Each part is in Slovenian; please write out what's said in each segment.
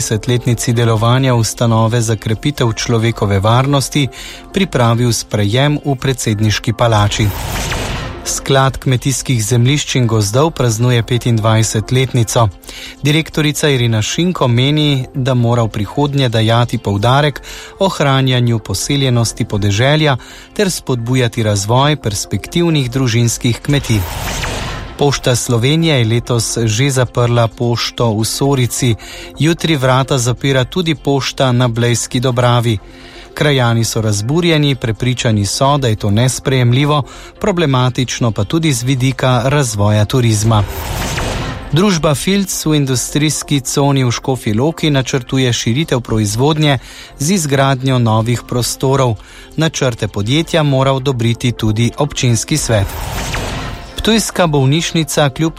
20-letnici delovanja ustanove za krepitev človekove varnosti pripravil sprejem v predsedniški palači. Sklad kmetijskih zemljišč in gozdov praznuje 25-letnico. Direktorica Irina Šinko meni, da mora v prihodnje dajati poudarek ohranjanju poseljenosti podeželja ter spodbujati razvoj perspektivnih družinskih kmetij. Pošta Slovenije je letos že zaprla pošto v Sorici. Jutri vrata zapira tudi pošta na Blejski Dobravi. Krajani so razburjeni, prepričani so, da je to nesprejemljivo, problematično pa tudi z vidika razvoja turizma. Družba Filc v industrijski coni v Škofji Loki načrtuje širitev proizvodnje z izgradnjo novih prostorov. Načrte podjetja mora odobriti tudi občinski svet. Ptujska bolnišnica kljub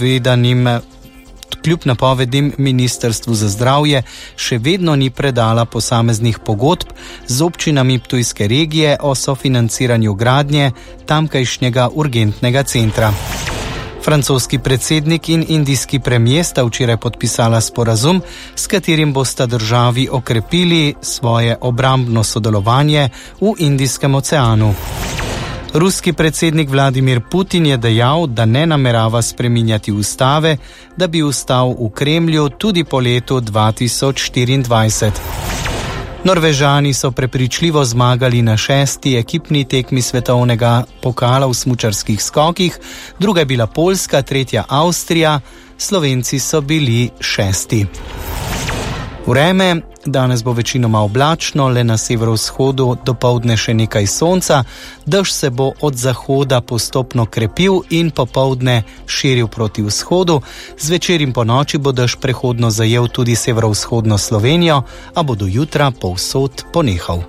napovedim Ministrstvu za zdravje še vedno ni predala posameznih pogodb z občinami Ptujske regije o sofinanciranju gradnje tamkajšnjega urgentnega centra. Francoski predsednik in indijski premier sta včeraj podpisala sporazum, s katerim bosta državi okrepili svoje obrambno sodelovanje v Indijskem oceanu. Ruski predsednik Vladimir Putin je dejal, da ne namerava spreminjati ustave, da bi ostal v Kremlju tudi po letu 2024. Norvežani so prepričljivo zmagali na 6. ekipni tekmi svetovnega pokala v smučarskih skokih, druga je bila Poljska, 3. Avstrija, Slovenci so bili 6. Vreme, danes bo večinoma oblačno, le na severovzhodu dopoldne še nekaj sonca, dež se bo od zahoda postopno krepil in popoldne širil proti vzhodu, zvečer in ponoči bo dež prehodno zajel tudi severovzhodno Slovenijo, a bo do jutra povsod ponehal.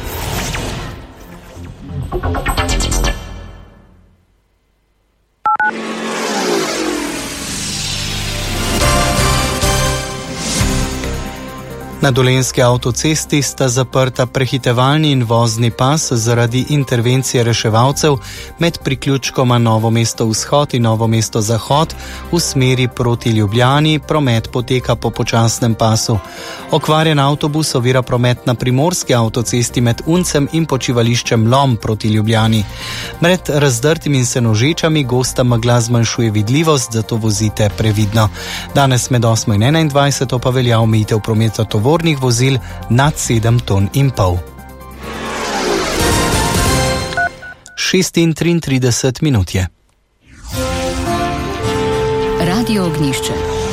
Na Dolenjski avtocesti sta zaprta prehitevalni in vozni pas zaradi intervencije reševalcev med priključkoma Novo mesto vzhod in Novo mesto zahod v smeri proti Ljubljani. Promet poteka po počasnem pasu. Okvarjen avtobus ovira promet na primorski avtocesti med Uncem in počivališčem Lom proti Ljubljani. Med razdrtimi in senožečami gosta megla zmanjšuje vidljivost, zato vozite previdno. Danes med 8 in 21 pa velja omejitev prometa tovornih vozil nad 7,5 ton. 6:33 minut je. Radio Ognjišče.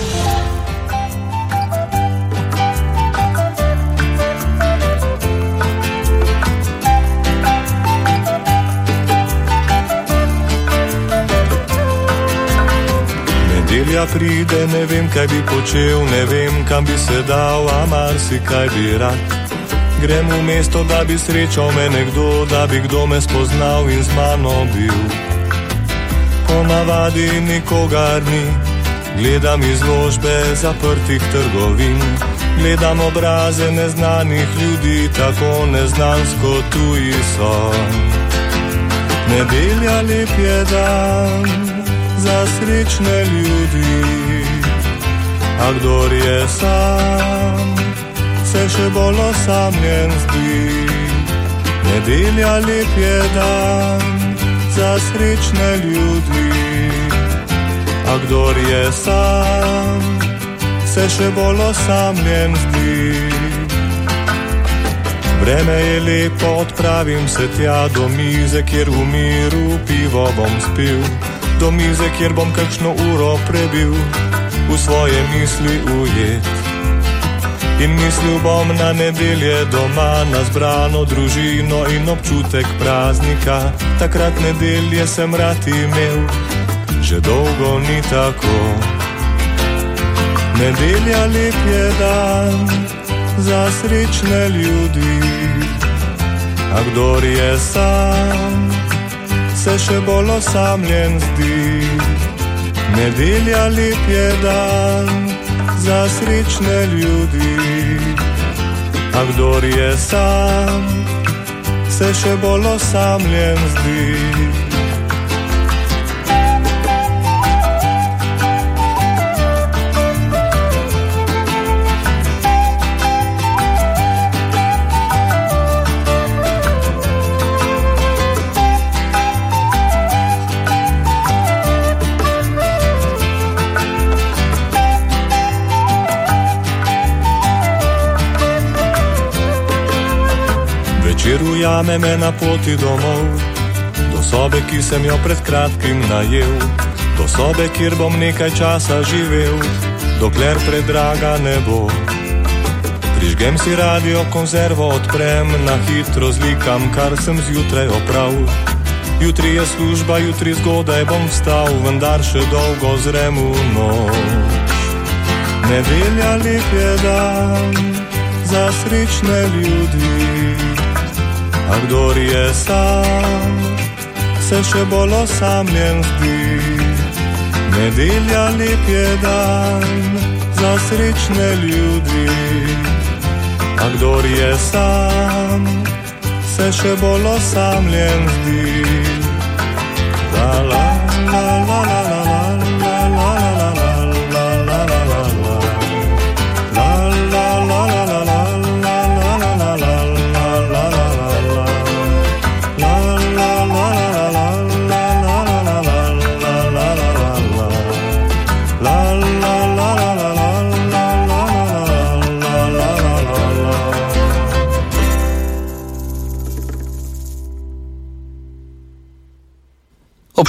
Nedelja pride, ne vem, kaj bi počel, ne vem, kam bi se dal, a marsikaj bi rad. Grem v mesto, da bi srečal me nekdo, da bi kdo me spoznal in z mano bil. Po navadi nikogar ni, gledam izložbe zaprtih trgovin, gledam obraze neznanih ljudi, tako neznansko tuji so. Nedelja lep je dan za srečne ljudi, a kdor je sam, se še bolj osamljen zdi. Nedelja lep je dan za srečne ljudi, a kdor je sam, se še bolj osamljen zdi. Vreme je lepo, odpravim se tja do mize, kjer v miru pivo bom spil, do mize, kjer bom kakšno uro prebil, v svoje misli ujet. In mislil bom na nedelje doma, na zbrano družino in občutek praznika. Takrat nedelje sem rad imel, že dolgo ni tako. Nedelja lep je dan za srečne ljudi, a kdor je sam, se še bolj osamljen zdi. Nedelja lep je dan za srečne ljudi, a kdor je sam, se še bolj osamljen zdi. ujame me na poti domov, do sobe, ki sem jo pred kratkim najel, do sobe, kjer bom nekaj časa živel, dokler predraga ne bo. Prižgem si radio, konzervo odprem, na hitro zlikam, kar sem zjutraj opravil. Jutri je služba, jutri zgodaj bom vstal, vendar še dolgo zrem v noč. Nedelja lep je dan za srečne ljudi, a kdor je sam, se še bolj osamljen zdi. Nedelja lep je dan za srečne ljudi, a kdor je sam, se še bolj osamljen zdi. La la la la la la la la la la la la la la la. La la la la la la la la la la la la la la. La la la la la la la la la la la. La la la la la la. Ob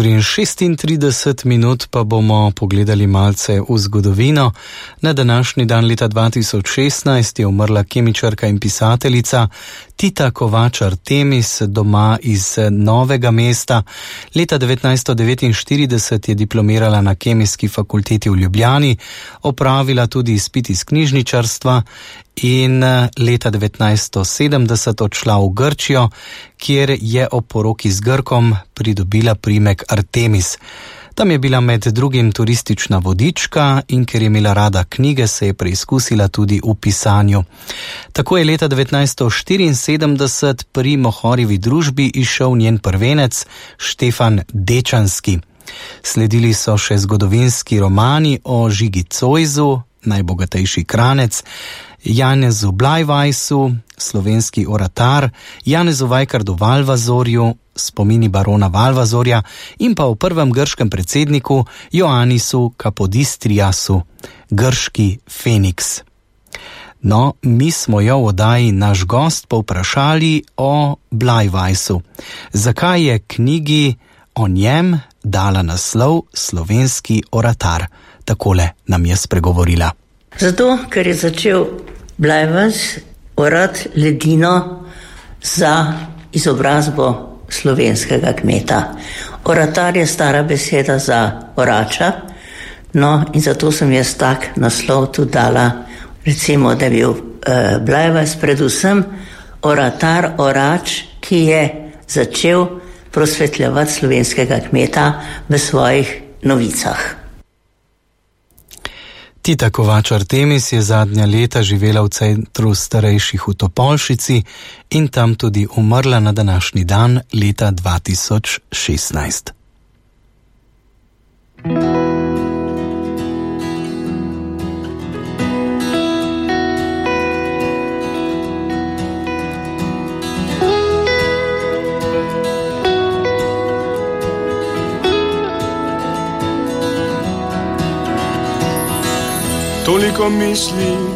6:36 pa bomo pogledali malce v zgodovino. Na današnji dan leta 2016 je umrla kemičarka in pisateljica Tita Kovač-Artemis, doma iz Novega mesta. Leta 1949 je diplomirala na Kemijski fakulteti v Ljubljani, opravila tudi izpit iz knjižničarstva in leta 1970 odšla v Grčijo, kjer je ob poroki z Grkom pridobila priimek Artemis. Tam je bila med drugim turistična vodička in ker je imela rada knjige, se je preizkusila tudi v pisanju. Tako je leta 1974 pri Mohorjevi družbi izšel njen prvenec Štefan Dečanski. Sledili so še zgodovinski romani o Žigi Zoisu, Najbogatejši Kranec, Janezu Blajvajsu, Slovenski oratar, Janezu Vajkardu Valvazorju, Spomini barona Valvazorja in pa o prvem grškem predsedniku Ioannisu Kapodistriasu, grški Feniks. No, mi smo jo v oddaji Naš gost povprašali o Blajvajsu. Zakaj je knjigi o njem dala naslov Slovenski oratar? Takole nam je spregovorila. Zato, ker je začel Blajvajs orati ledino za izobrazbo slovenskega kmeta. Oratar je stara beseda za orača, no in zato sem jaz tak naslov tudi dala, recimo, da je bil Blajvajs predvsem oratar, orač, ki je začel prosvetljevati slovenskega kmeta v svojih novicah. Tita Kovač-Artemis je zadnja leta živela v centru starejših v Topolšici in tam tudi umrla na današnji dan leta 2016. Toliko misli